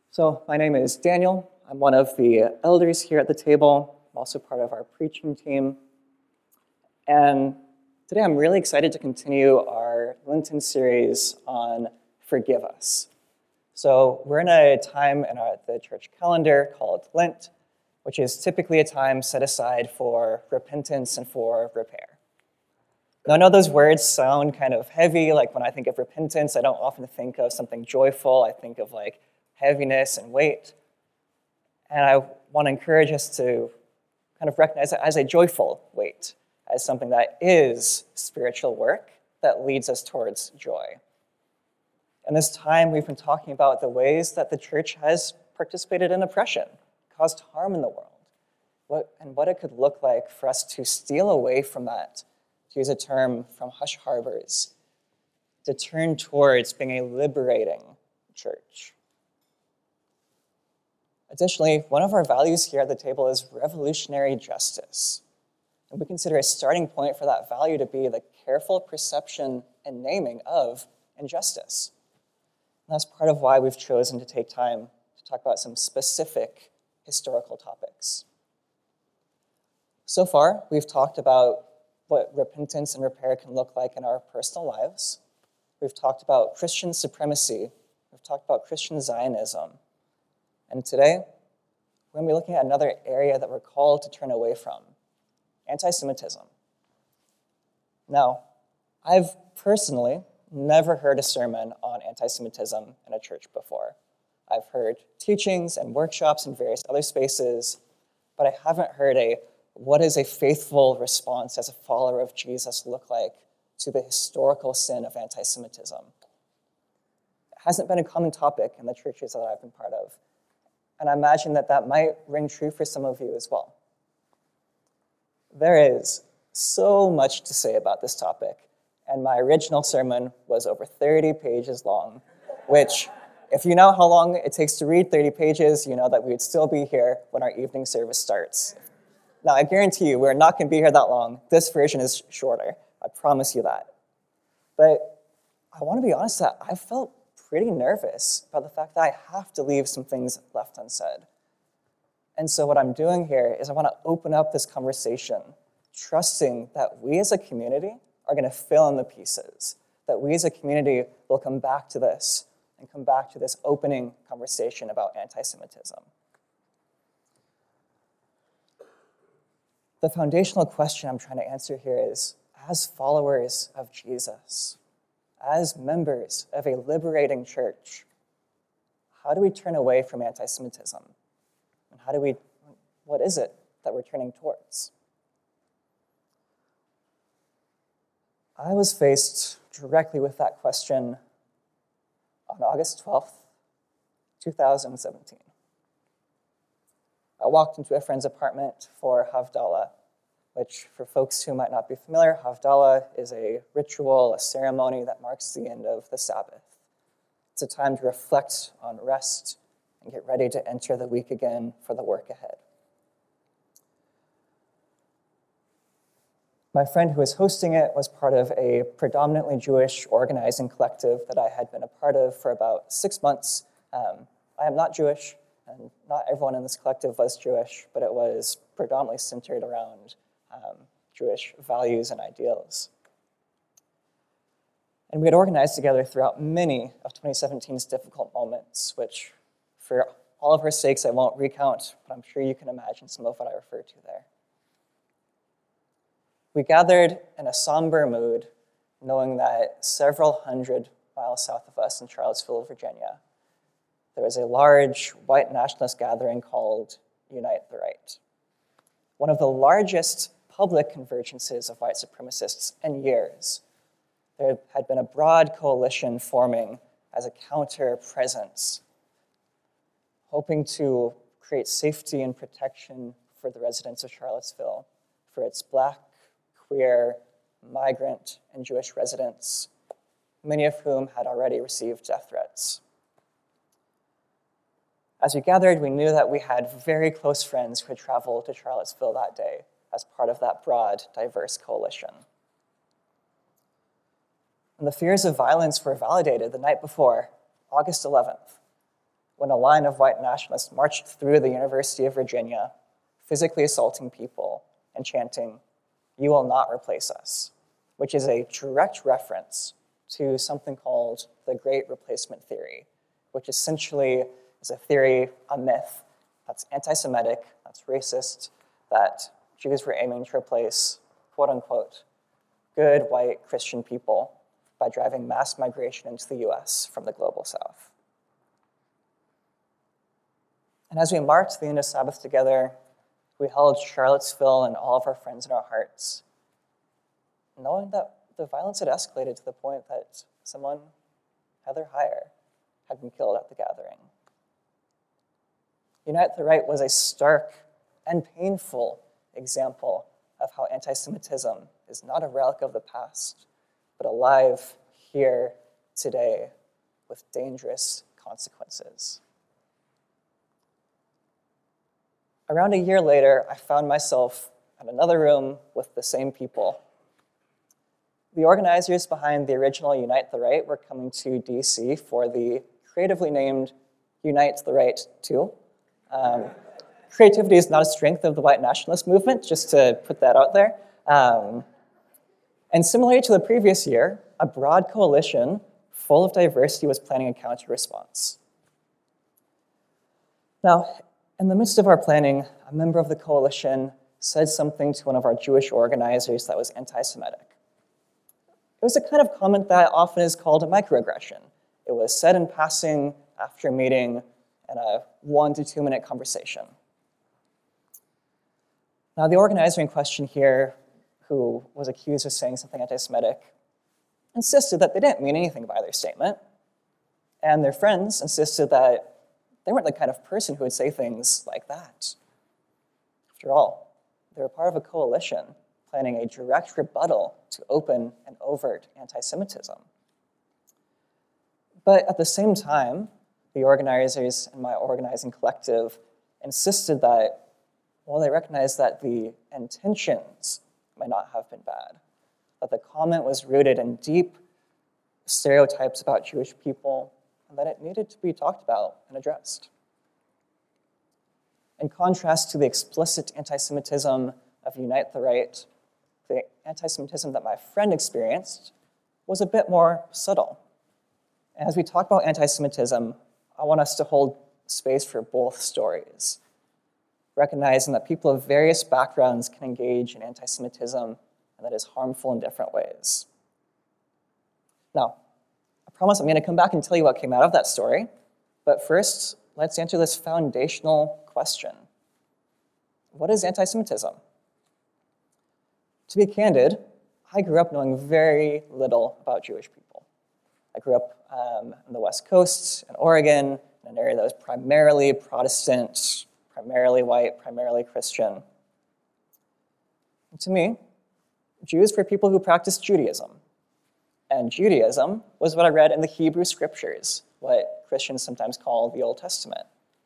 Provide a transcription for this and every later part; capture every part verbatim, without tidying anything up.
So my name is Daniel. I'm one of the elders here at the table. I'm also part of our preaching team. And today I'm really excited to continue our Lenten series on Forgive Us. So we're in a time in our, the church calendar called Lent, which is typically a time set aside for repentance and for repair. Now, I know those words sound kind of heavy. Like when I think of repentance, I don't often think of something joyful. I think of like heaviness and weight. And I want to encourage us to kind of recognize it as a joyful weight, as something that is spiritual work that leads us towards joy. And this time we've been talking about the ways that the church has participated in oppression, caused harm in the world, what, and what it could look like for us to steal away from that, to use a term from Hush Harbors, to turn towards being a liberating church. Additionally, one of our values here at the table is revolutionary justice. And we consider a starting point for that value to be the careful perception and naming of injustice. And that's part of why we've chosen to take time to talk about some specific historical topics. So far, we've talked about what repentance and repair can look like in our personal lives. We've talked about Christian supremacy. We've talked about Christian Zionism. And today, we're going to be looking at another area that we're called to turn away from, anti-Semitism. Now, I've personally never heard a sermon on anti-Semitism in a church before. I've heard teachings and workshops in various other spaces, but I haven't heard a what does a faithful response as a follower of Jesus look like to the historical sin of anti-Semitism. It hasn't been a common topic in the churches that I've been part of. And I imagine that that might ring true for some of you as well. There is so much to say about this topic, and my original sermon was over thirty pages long, which, if you know how long it takes to read thirty pages, you know that we would still be here when our evening service starts. Now, I guarantee you, we're not going to be here that long. This version is shorter. I promise you that. But I want to be honest that I felt pretty nervous about the fact that I have to leave some things left unsaid. And so what I'm doing here is I want to open up this conversation, trusting that we as a community are going to fill in the pieces, that we as a community will come back to this and come back to this opening conversation about anti-Semitism. The foundational question I'm trying to answer here is, as followers of Jesus, as members of a liberating church, how do we turn away from anti-Semitism? And how do we, what is it that we're turning towards? I was faced directly with that question on August twelfth, twenty seventeen. I walked into a friend's apartment for Havdalah, which for folks who might not be familiar, Havdalah is a ritual, a ceremony that marks the end of the Sabbath. It's a time to reflect on rest and get ready to enter the week again for the work ahead. My friend who was hosting it was part of a predominantly Jewish organizing collective that I had been a part of for about six months. Um, I am not Jewish, and not everyone in this collective was Jewish, but it was predominantly centered around um, Jewish values and ideals. And we had organized together throughout many of twenty seventeen's difficult moments, which for all of our sakes I won't recount, but I'm sure you can imagine some of what I refer to there. We gathered in a somber mood, knowing that several hundred miles south of us in Charlottesville, Virginia, there was a large white nationalist gathering called Unite the Right, one of the largest public convergences of white supremacists in years. There had been a broad coalition forming as a counter-presence, hoping to create safety and protection for the residents of Charlottesville, for its Black, queer, migrant, and Jewish residents, many of whom had already received death threats. As we gathered, we knew that we had very close friends who had traveled to Charlottesville that day as part of that broad, diverse coalition. And the fears of violence were validated the night before, August eleventh, when a line of white nationalists marched through the University of Virginia, physically assaulting people and chanting, "You will not replace us," which is a direct reference to something called the Great Replacement Theory, which essentially is a theory, a myth, that's anti-Semitic, that's racist, that Jews were aiming to replace, quote unquote, good white Christian people by driving mass migration into the U S from the global south. And as we marked the end of Sabbath together, we held Charlottesville and all of our friends in our hearts, knowing that the violence had escalated to the point that someone, Heather Heyer, had been killed at the gathering. Unite the Right was a stark and painful example of how anti-Semitism is not a relic of the past, but alive here today with dangerous consequences. Around a year later, I found myself in another room with the same people. The organizers behind the original Unite the Right were coming to D C for the creatively named Unite the Right two. Um, creativity is not a strength of the white nationalist movement, just to put that out there. Um, and similarly to the previous year, a broad coalition full of diversity was planning a counter-response. Now, in the midst of our planning, a member of the coalition said something to one of our Jewish organizers that was anti-Semitic. It was a kind of comment that often is called a microaggression. It was said in passing after a meeting in a one to two minute conversation. Now, the organizer in question here, who was accused of saying something anti-Semitic, insisted that they didn't mean anything by their statement, and their friends insisted that they weren't the kind of person who would say things like that. After all, they were part of a coalition planning a direct rebuttal to open and overt anti-Semitism. But at the same time, the organizers in my organizing collective insisted that, well, they recognized that the intentions might not have been bad, that the comment was rooted in deep stereotypes about Jewish people, and that it needed to be talked about and addressed. In contrast to the explicit anti-Semitism of Unite the Right, the anti-Semitism that my friend experienced was a bit more subtle. And as we talk about anti-Semitism, I want us to hold space for both stories, recognizing that people of various backgrounds can engage in anti-Semitism and that is harmful in different ways. Now, I promise I'm going to come back and tell you what came out of that story, but first, let's answer this foundational question. What is anti-Semitism? To be candid, I grew up knowing very little about Jewish people. I grew up um, on the West Coast in Oregon, in an area that was primarily Protestant, primarily white, primarily Christian. And to me, Jews were people who practiced Judaism. And Judaism was what I read in the Hebrew scriptures, what Christians sometimes call the Old Testament.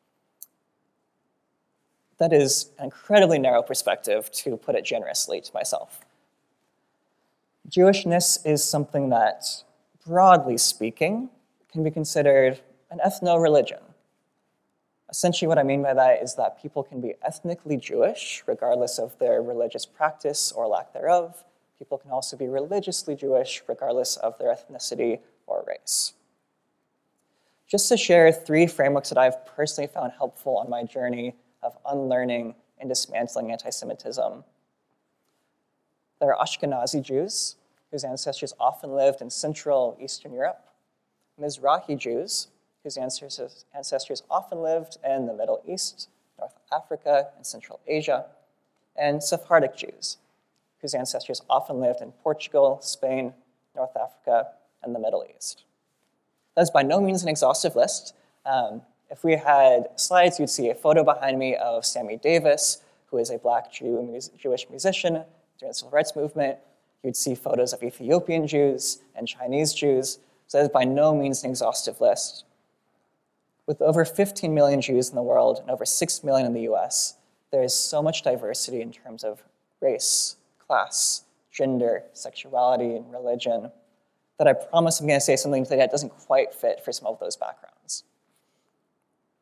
That is an incredibly narrow perspective, to put it generously to myself. Jewishness is something that, broadly speaking, can be considered an ethno-religion. Essentially what I mean by that is that people can be ethnically Jewish, regardless of their religious practice or lack thereof. People can also be religiously Jewish, regardless of their ethnicity or race. Just to share three frameworks that I've personally found helpful on my journey of unlearning and dismantling anti-Semitism. There are Ashkenazi Jews, whose ancestors often lived in Central Eastern Europe, Mizrahi Jews, whose ancestors, ancestors often lived in the Middle East, North Africa, and Central Asia, and Sephardic Jews, whose ancestors often lived in Portugal, Spain, North Africa, and the Middle East. That is by no means an exhaustive list. Um, if we had slides, you'd see a photo behind me of Sammy Davis, who is a black Jew, mus- Jewish musician during the civil rights movement. You'd see photos of Ethiopian Jews and Chinese Jews. So that is by no means an exhaustive list. With over fifteen million Jews in the world and over six million in the U S, there is so much diversity in terms of race, class, gender, sexuality, and religion that I promise I'm going to say something today that doesn't quite fit for some of those backgrounds.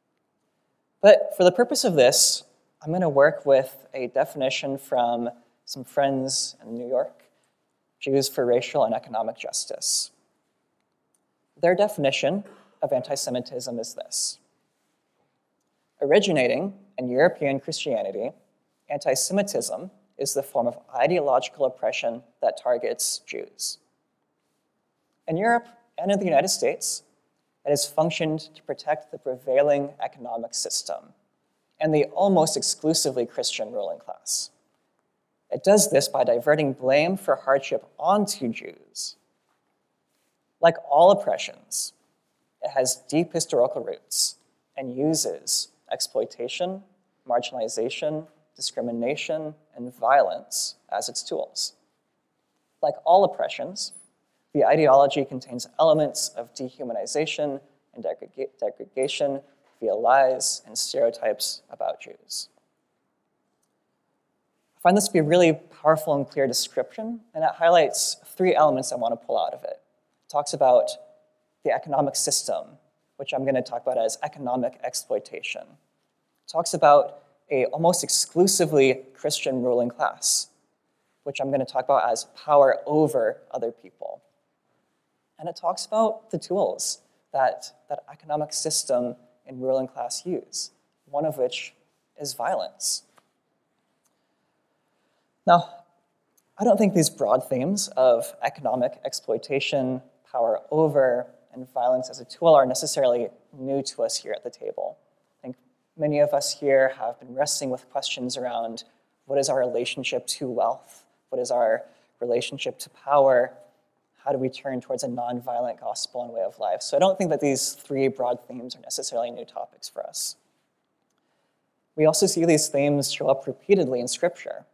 But for the purpose of this, I'm going to work with a definition from some friends in New York, Jews for Racial and Economic Justice. Their definition of anti-Semitism is this: originating in European Christianity, anti-Semitism is the form of ideological oppression that targets Jews. In Europe and in the United States, it has functioned to protect the prevailing economic system and the almost exclusively Christian ruling class. It does this by diverting blame for hardship onto Jews. Like all oppressions, it has deep historical roots and uses exploitation, marginalization, discrimination, and violence as its tools. Like all oppressions, the ideology contains elements of dehumanization and degreg- degradation via lies and stereotypes about Jews. I find this to be a really powerful and clear description, and it highlights three elements I want to pull out of it. It talks about the economic system, which I'm going to talk about as economic exploitation. It talks about a almost exclusively Christian ruling class, which I'm going to talk about as power over other people. And it talks about the tools that that economic system and ruling class use, one of which is violence. Now, I don't think these broad themes of economic exploitation, power over, and violence as a tool are necessarily new to us here at the table. I think many of us here have been wrestling with questions around what is our relationship to wealth? What is our relationship to power? How do we turn towards a nonviolent gospel and way of life? So I don't think that these three broad themes are necessarily new topics for us. We also see these themes show up repeatedly in Scripture.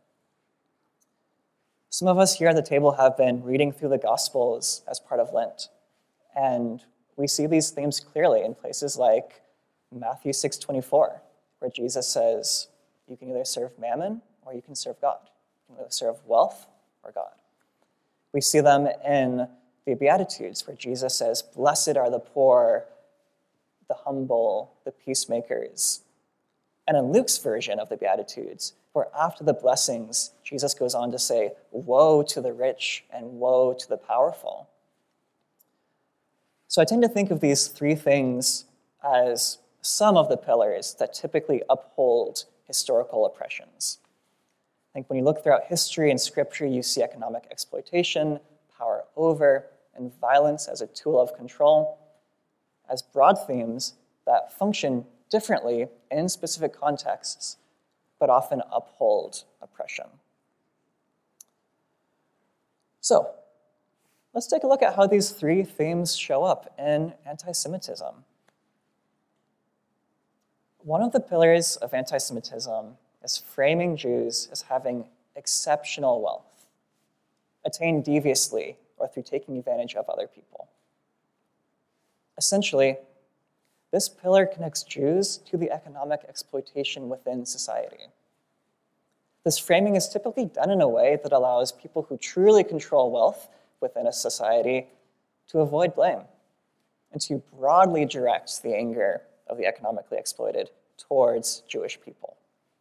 Some of us here at the table have been reading through the Gospels as part of Lent, and we see these themes clearly in places like Matthew six twenty-four, where Jesus says, you can either serve mammon or you can serve God. You can either serve wealth or God. We see them in the Beatitudes, where Jesus says, blessed are the poor, the humble, the peacemakers. And in Luke's version of the Beatitudes, where after the blessings, Jesus goes on to say, woe to the rich and woe to the powerful. So I tend to think of these three things as some of the pillars that typically uphold historical oppressions. I think when you look throughout history and Scripture, you see economic exploitation, power over, and violence as a tool of control, as broad themes that function differently in specific contexts, but often uphold oppression. So, let's take a look at how these three themes show up in anti-Semitism. One of the pillars of anti-Semitism is framing Jews as having exceptional wealth, attained deviously or through taking advantage of other people. Essentially, this pillar connects Jews to the economic exploitation within society. This framing is typically done in a way that allows people who truly control wealth within a society to avoid blame and to broadly direct the anger of the economically exploited towards Jewish people.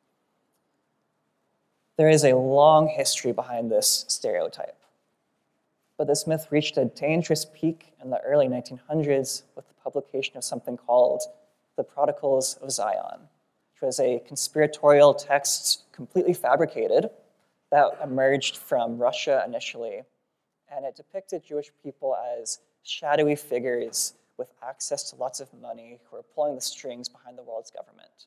There is a long history behind this stereotype, but this myth reached a dangerous peak in the early nineteen hundreds with the publication of something called The Prodigals of Zion, which was a conspiratorial text completely fabricated that emerged from Russia initially, and it depicted Jewish people as shadowy figures with access to lots of money who are pulling the strings behind the world's government.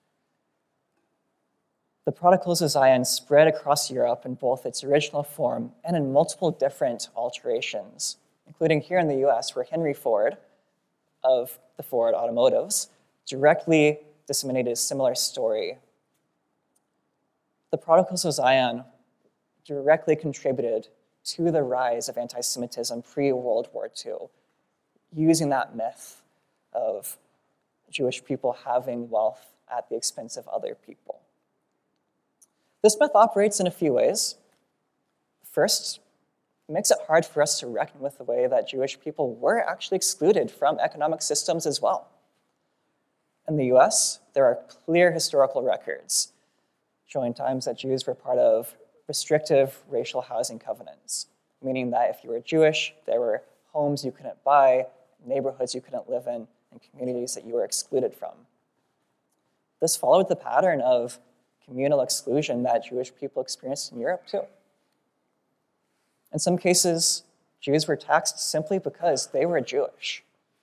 The Prodigals of Zion spread across Europe in both its original form and in multiple different alterations, including here in the U S, where Henry Ford of the Ford Automotives directly disseminated a similar story. The Prodigals of Zion directly contributed to the rise of anti-Semitism pre-World War Two, using that myth of Jewish people having wealth at the expense of other people. This myth operates in a few ways. First, it makes it hard for us to reckon with the way that Jewish people were actually excluded from economic systems as well. In the U S, there are clear historical records showing times that Jews were part of restrictive racial housing covenants, meaning that if you were Jewish, there were homes you couldn't buy, neighborhoods you couldn't live in, and communities that you were excluded from. This followed the pattern of communal exclusion that Jewish people experienced in Europe too. In some cases, Jews were taxed simply because they were Jewish.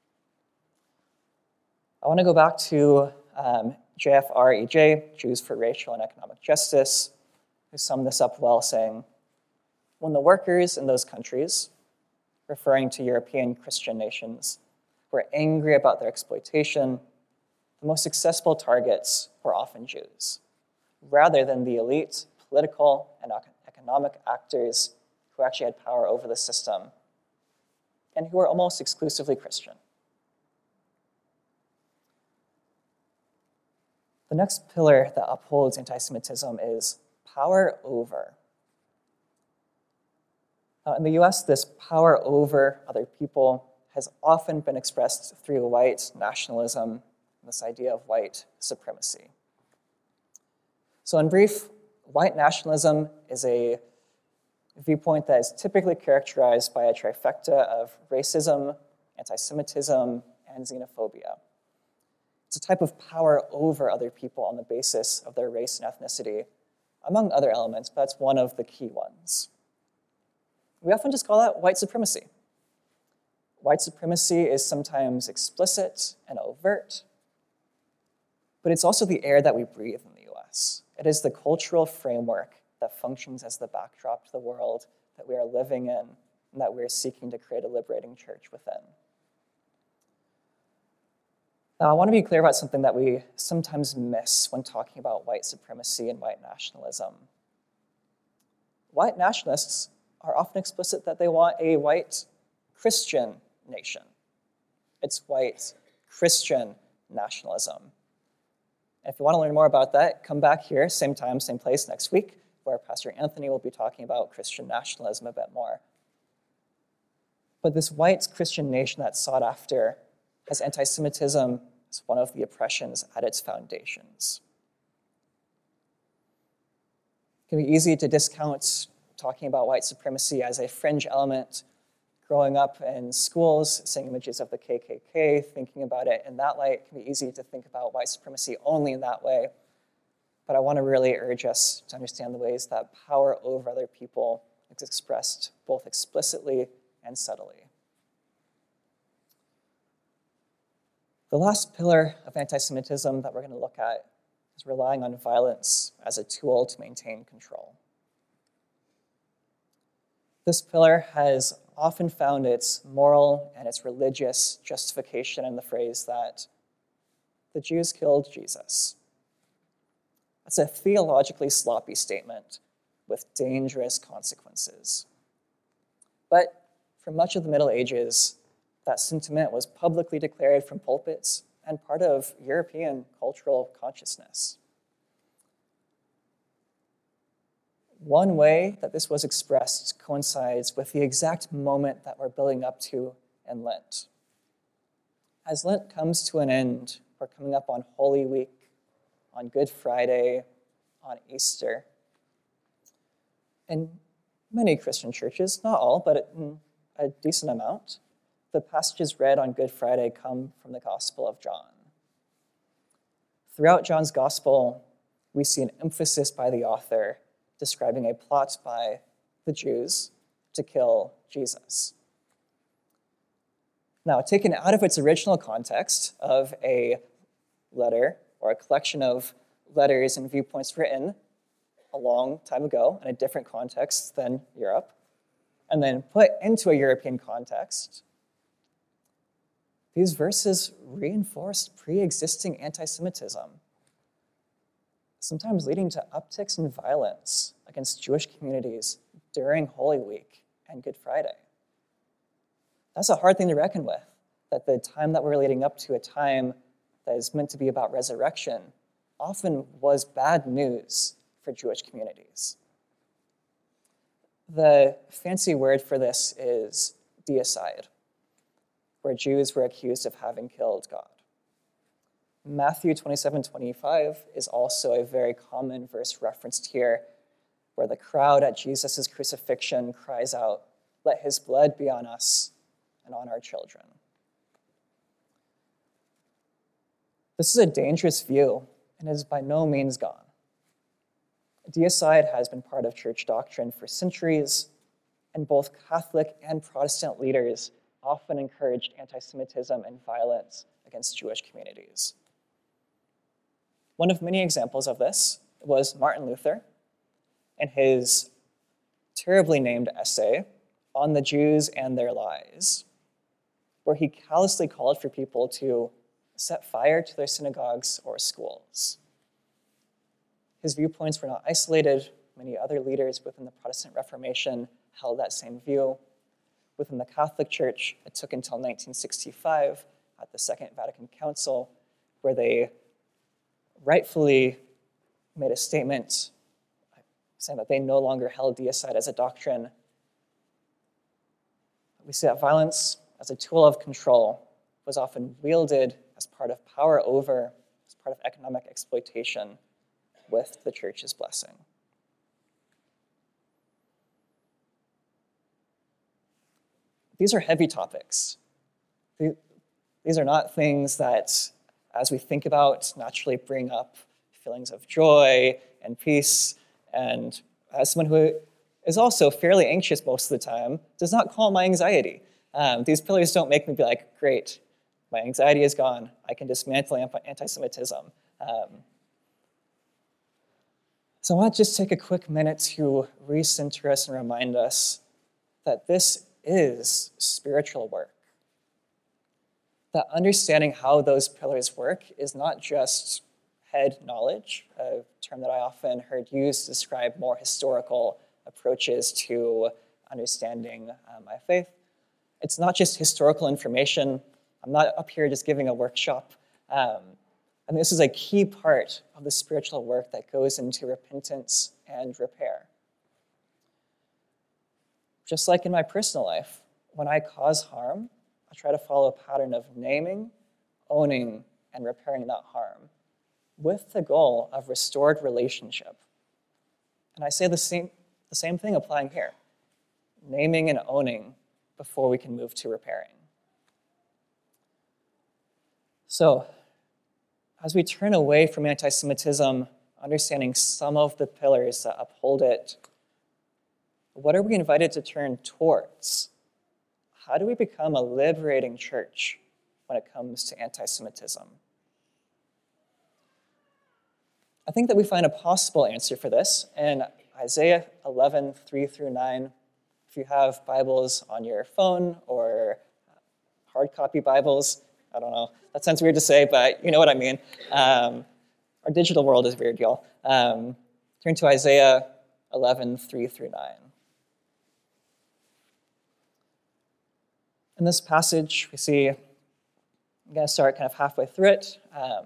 I want to go back to um, J F R E J, Jews for Racial and Economic Justice, who summed this up well, saying, when the workers in those countries, referring to European Christian nations, were angry about their exploitation, the most successful targets were often Jews, rather than the elite political and economic actors who actually had power over the system and who were almost exclusively Christian. The next pillar that upholds anti-Semitism is power over. Uh, in the U S, this power over other people has often been expressed through white nationalism, this idea of white supremacy. So in brief, white nationalism is a viewpoint that is typically characterized by a trifecta of racism, anti-Semitism, and xenophobia. It's a type of power over other people on the basis of their race and ethnicity, among other elements, but that's one of the key ones. We often just call that white supremacy. White supremacy is sometimes explicit and overt, but it's also the air that we breathe in the U S. It is the cultural framework that functions as the backdrop to the world that we are living in and that we are seeking to create a liberating church within. Now, I want to be clear about something that we sometimes miss when talking about white supremacy and white nationalism. White nationalists are often explicit that they want a white Christian nation. It's white Christian nationalism. And if you want to learn more about that, come back here, same time, same place next week, where Pastor Anthony will be talking about Christian nationalism a bit more. But this white Christian nation that's sought after has anti-Semitism as one of the oppressions at its foundations. It can be easy to discount talking about white supremacy as a fringe element. Growing up in schools, seeing images of the K K K, thinking about it in that light, it can be easy to think about white supremacy only in that way. But I want to really urge us to understand the ways that power over other people is expressed both explicitly and subtly. The last pillar of anti-Semitism that we're going to look at is relying on violence as a tool to maintain control. This pillar has often found its moral and its religious justification in the phrase that the Jews killed Jesus. That's a theologically sloppy statement with dangerous consequences. But for much of the Middle Ages, that sentiment was publicly declared from pulpits and part of European cultural consciousness. One way that this was expressed coincides with the exact moment that we're building up to in Lent. As Lent comes to an end, we're coming up on Holy Week, on Good Friday, on Easter. In many Christian churches, not all, but in a decent amount, the passages read on Good Friday come from the Gospel of John. Throughout John's Gospel, we see an emphasis by the author describing a plot by the Jews to kill Jesus. Now, taken out of its original context of a letter or a collection of letters and viewpoints written a long time ago in a different context than Europe, and then put into a European context, these verses reinforced pre-existing anti-Semitism, sometimes leading to upticks in violence against Jewish communities during Holy Week and Good Friday. That's a hard thing to reckon with, that the time that we're leading up to, a time that is meant to be about resurrection, often was bad news for Jewish communities. The fancy word for this is deicide, where Jews were accused of having killed God. Matthew twenty-seven twenty-five is also a very common verse referenced here, where the crowd at Jesus' crucifixion cries out, "Let his blood be on us and on our children." This is a dangerous view and is by no means gone. Deicide has been part of church doctrine for centuries, and both Catholic and Protestant leaders often encouraged anti-Semitism and violence against Jewish communities. One of many examples of this was Martin Luther and his terribly named essay on the Jews and their lies, where he callously called for people to set fire to their synagogues or schools. His viewpoints were not isolated. Many other leaders within the Protestant Reformation held that same view. Within the Catholic Church, it took until nineteen sixty-five at the Second Vatican Council, where they rightfully made a statement saying that they no longer held deicide as a doctrine. We see that violence as a tool of control was often wielded as part of power over, as part of economic exploitation with the church's blessing. These are heavy topics. These are not things that, as we think about, naturally bring up feelings of joy and peace. And as someone who is also fairly anxious most of the time, does not calm my anxiety. Um, these pillars don't make me be like, great, my anxiety is gone. I can dismantle anti-Semitism. Um, so I want to just take a quick minute to recenter us and remind us that this is spiritual work. That understanding how those pillars work is not just head knowledge, a term that I often heard used to describe more historical approaches to understanding uh, my faith. It's not just historical information. I'm not up here just giving a workshop. Um, and this is a key part of the spiritual work that goes into repentance and repair. Just like in my personal life, when I cause harm, I try to follow a pattern of naming, owning, and repairing that harm with the goal of restored relationship. And I say the same, the same thing applying here. Naming and owning before we can move to repairing. So, as we turn away from anti-Semitism, understanding some of the pillars that uphold it, what are we invited to turn towards? How do we become a liberating church when it comes to anti-Semitism? I think that we find a possible answer for this in Isaiah eleven, three through nine. If you have Bibles on your phone or hard copy Bibles, I don't know, that sounds weird to say, but you know what I mean. Um, our digital world is weird, y'all. Um, turn to Isaiah eleven, three through nine. In this passage, we see, I'm going to start kind of halfway through it. Um,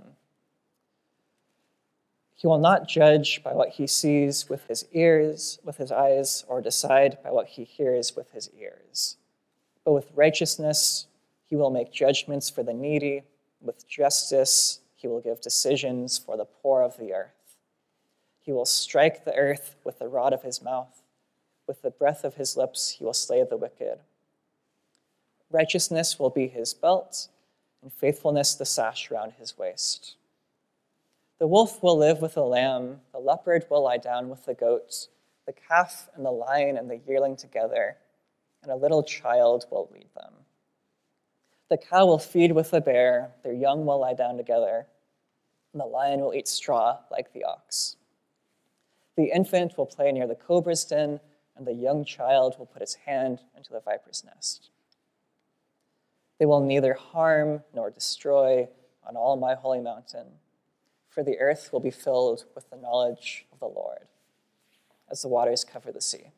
he will not judge by what he sees with his ears, with his eyes, or decide by what he hears with his ears. But with righteousness, he will make judgments for the needy. With justice, he will give decisions for the poor of the earth. He will strike the earth with the rod of his mouth. With the breath of his lips, he will slay the wicked. Righteousness will be his belt, and faithfulness the sash around his waist. The wolf will live with the lamb, the leopard will lie down with the goat, the calf and the lion and the yearling together, and a little child will lead them. The cow will feed with the bear, their young will lie down together, and the lion will eat straw like the ox. The infant will play near the cobra's den, and the young child will put his hand into the viper's nest. They will neither harm nor destroy on all my holy mountain, for the earth will be filled with the knowledge of the Lord, as the waters cover the sea.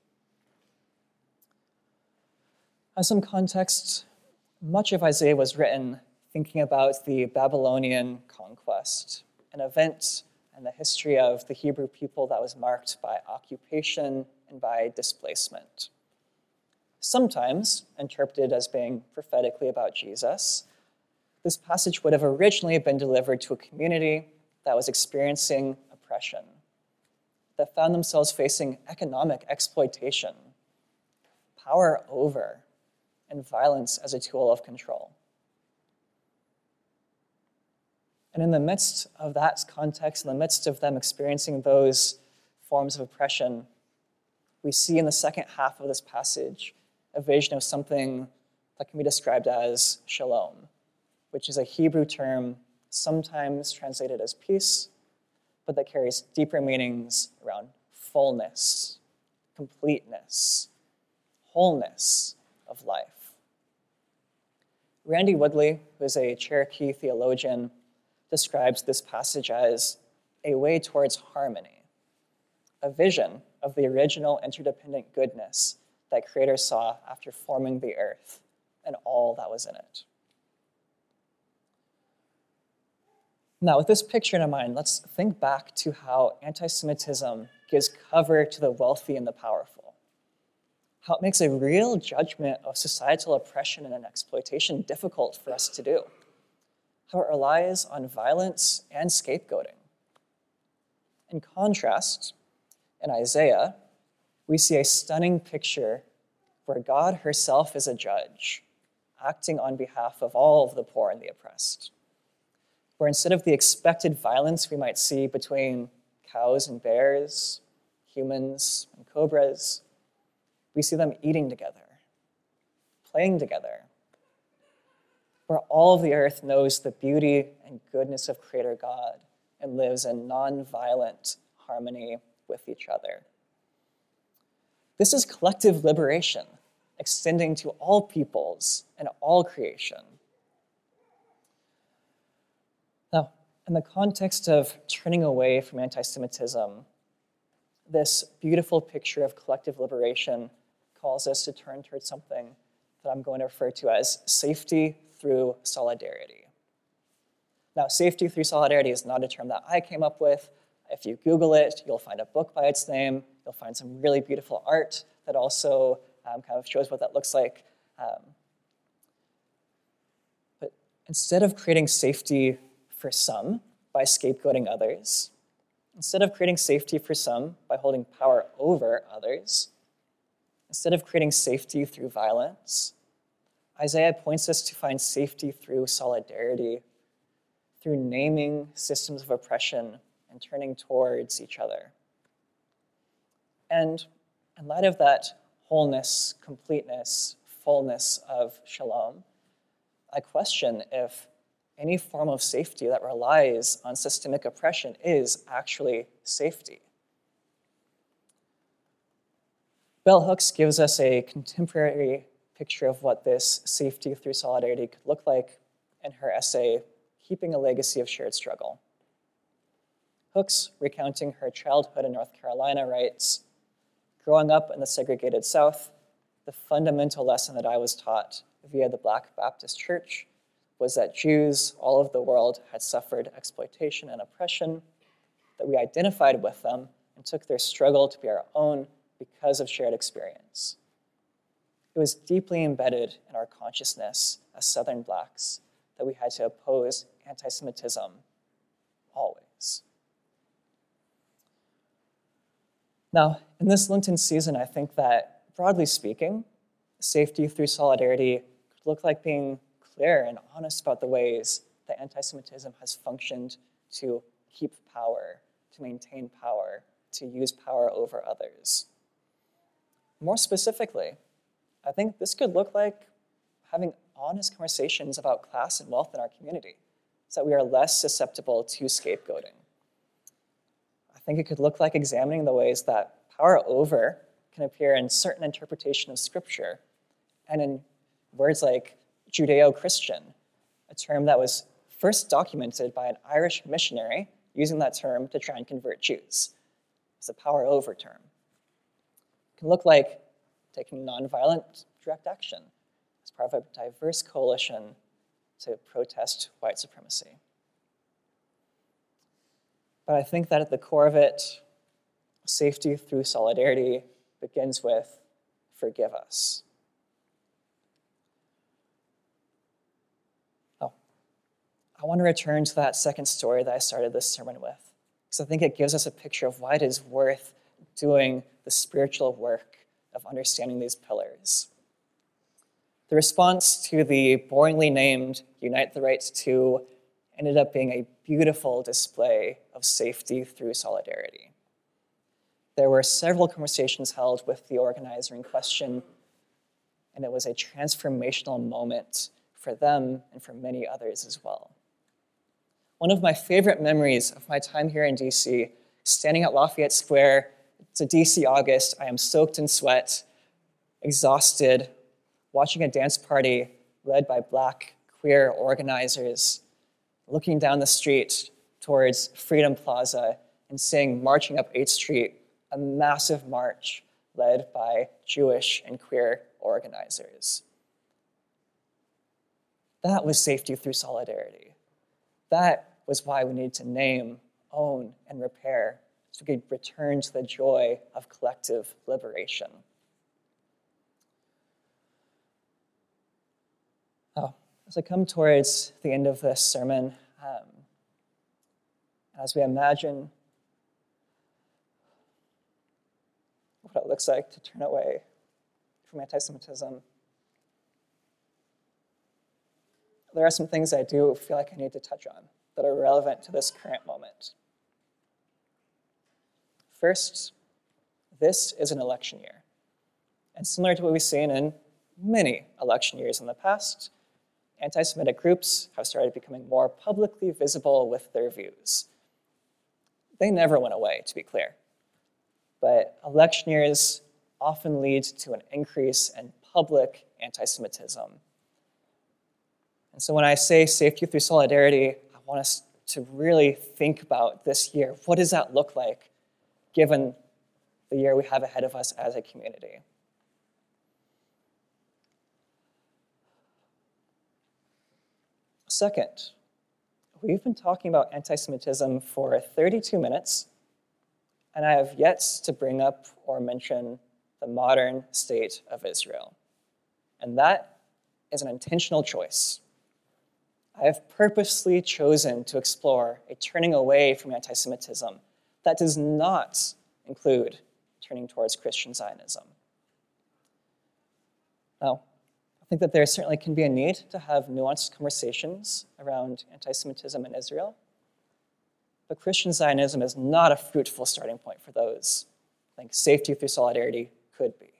As some context, much of Isaiah was written thinking about the Babylonian conquest, an event in the history of the Hebrew people that was marked by occupation and by displacement. Sometimes interpreted as being prophetically about Jesus, this passage would have originally been delivered to a community that was experiencing oppression, that found themselves facing economic exploitation, power over, and violence as a tool of control. And in the midst of that context, in the midst of them experiencing those forms of oppression, we see in the second half of this passage a vision of something that can be described as shalom, which is a Hebrew term sometimes translated as peace, but that carries deeper meanings around fullness, completeness, wholeness of life. Randy Woodley, who is a Cherokee theologian, describes this passage as a way towards harmony, a vision of the original interdependent goodness that Creator saw after forming the earth and all that was in it. Now, with this picture in mind, let's think back to how anti-Semitism gives cover to the wealthy and the powerful, how it makes a real judgment of societal oppression and exploitation difficult for us to do, how it relies on violence and scapegoating. In contrast, in Isaiah, we see a stunning picture where God herself is a judge, acting on behalf of all of the poor and the oppressed, where instead of the expected violence we might see between cows and bears, humans and cobras, we see them eating together, playing together, where all of the earth knows the beauty and goodness of Creator God and lives in non-violent harmony with each other. This is collective liberation, extending to all peoples and all creation. Now, in the context of turning away from anti-Semitism, this beautiful picture of collective liberation calls us to turn towards something that I'm going to refer to as safety through solidarity. Now, safety through solidarity is not a term that I came up with. If you Google it, you'll find a book by its name. You'll find some really beautiful art that also um, kind of shows what that looks like. Um, but instead of creating safety for some by scapegoating others, instead of creating safety for some by holding power over others, instead of creating safety through violence, Isaiah points us to find safety through solidarity, through naming systems of oppression and turning towards each other. And in light of that wholeness, completeness, fullness of shalom, I question if any form of safety that relies on systemic oppression is actually safety. Bell Hooks gives us a contemporary picture of what this safety through solidarity could look like in her essay, Keeping a Legacy of Shared Struggle. Hooks, recounting her childhood in North Carolina, writes, "Growing up in the segregated South, the fundamental lesson that I was taught via the Black Baptist Church was that Jews all over the world had suffered exploitation and oppression, that we identified with them and took their struggle to be our own because of shared experience. It was deeply embedded in our consciousness as Southern Blacks that we had to oppose anti-Semitism always." Now, in this Lenten season, I think that, broadly speaking, safety through solidarity could look like being clear and honest about the ways that anti-Semitism has functioned to keep power, to maintain power, to use power over others. More specifically, I think this could look like having honest conversations about class and wealth in our community so that we are less susceptible to scapegoating. I think it could look like examining the ways that power over can appear in certain interpretation of Scripture and in words like Judeo-Christian, a term that was first documented by an Irish missionary using that term to try and convert Jews. It's a power over term. It can look like taking nonviolent direct action as part of a diverse coalition to protest white supremacy. But I think that at the core of it, safety through solidarity begins with forgive us. Oh, I want to return to that second story that I started this sermon with, because I think it gives us a picture of why it is worth doing the spiritual work of understanding these pillars. The response to the boringly named Unite the Right to ended up being a beautiful display of safety through solidarity. There were several conversations held with the organizer in question, and it was a transformational moment for them and for many others as well. One of my favorite memories of my time here in D C, standing at Lafayette Square, it's a D C August, I am soaked in sweat, exhausted, watching a dance party led by Black queer organizers, looking down the street towards Freedom Plaza and seeing marching up eighth Street, a massive march led by Jewish and queer organizers. That was safety through solidarity. That was why we needed to name, own, and repair so we could return to the joy of collective liberation. Oh, as I come towards the end of this sermon, um, as we imagine what it looks like to turn away from anti-Semitism, there are some things I do feel like I need to touch on that are relevant to this current moment. First, this is an election year. And similar to what we've seen in many election years in the past, anti-Semitic groups have started becoming more publicly visible with their views. They never went away, to be clear. But election years often lead to an increase in public anti-Semitism. And so when I say safety through solidarity, I want us to really think about this year. What does that look like, given the year we have ahead of us as a community? Second, we've been talking about anti-Semitism for thirty-two minutes, and I have yet to bring up or mention the modern state of Israel. And that is an intentional choice. I have purposely chosen to explore a turning away from anti-Semitism that does not include turning towards Christian Zionism. Now, I think that there certainly can be a need to have nuanced conversations around anti-Semitism in Israel, but Christian Zionism is not a fruitful starting point for those. I think safety through solidarity could be.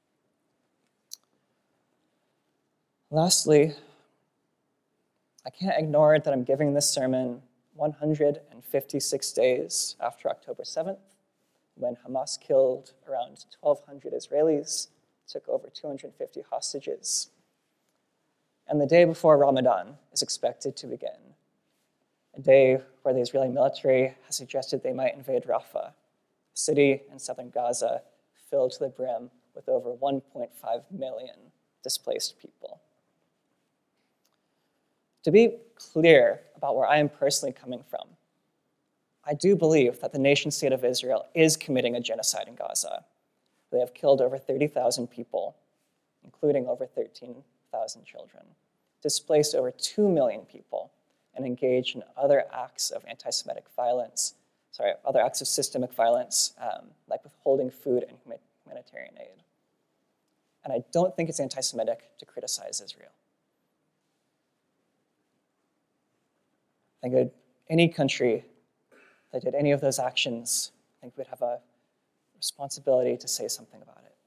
Lastly, I can't ignore that I'm giving this sermon one hundred fifty-six days after October seventh, when Hamas killed around twelve hundred Israelis, took over two hundred fifty hostages, and the day before Ramadan is expected to begin, a day where the Israeli military has suggested they might invade Rafah, a city in southern Gaza filled to the brim with over one point five million displaced people. To be clear about where I am personally coming from, I do believe that the nation-state of Israel is committing a genocide in Gaza. They have killed over thirty thousand people, including over thirteen thousand children, displaced over two million people, and engaged in other acts of anti-Semitic violence, sorry, other acts of systemic violence, um, like withholding food and humanitarian aid. And I don't think it's anti-Semitic to criticize Israel. I think that any country that did any of those actions, I think we'd have a responsibility to say something about it.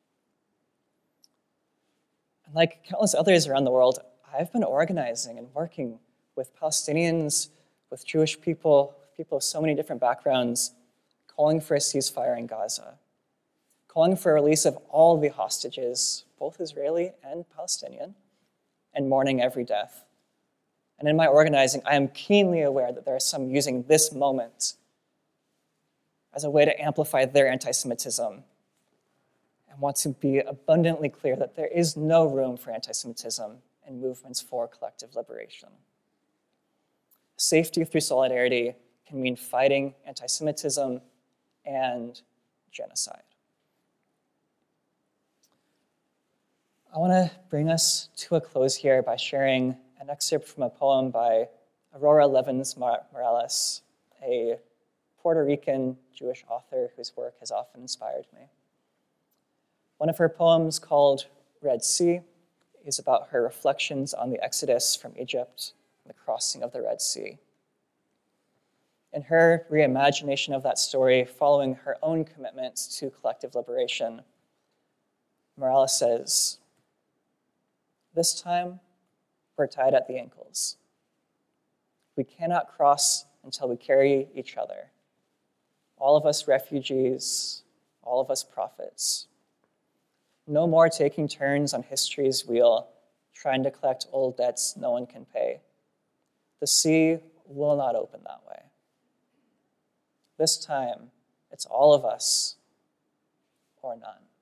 And like countless others around the world, I've been organizing and working with Palestinians, with Jewish people, with people of so many different backgrounds, calling for a ceasefire in Gaza, calling for a release of all the hostages, both Israeli and Palestinian, and mourning every death. And in my organizing, I am keenly aware that there are some using this moment as a way to amplify their anti-Semitism, and want to be abundantly clear that there is no room for anti-Semitism in movements for collective liberation. Safety through solidarity can mean fighting anti-Semitism and genocide. I want to bring us to a close here by sharing an excerpt from a poem by Aurora Levins Morales, a Puerto Rican Jewish author whose work has often inspired me. One of her poems, called Red Sea, is about her reflections on the exodus from Egypt and the crossing of the Red Sea. In her reimagination of that story, following her own commitments to collective liberation, Morales says, "This time, we're tied at the ankles. We cannot cross until we carry each other. All of us refugees, all of us prophets. No more taking turns on history's wheel, trying to collect old debts no one can pay. The sea will not open that way. This time, it's all of us or none."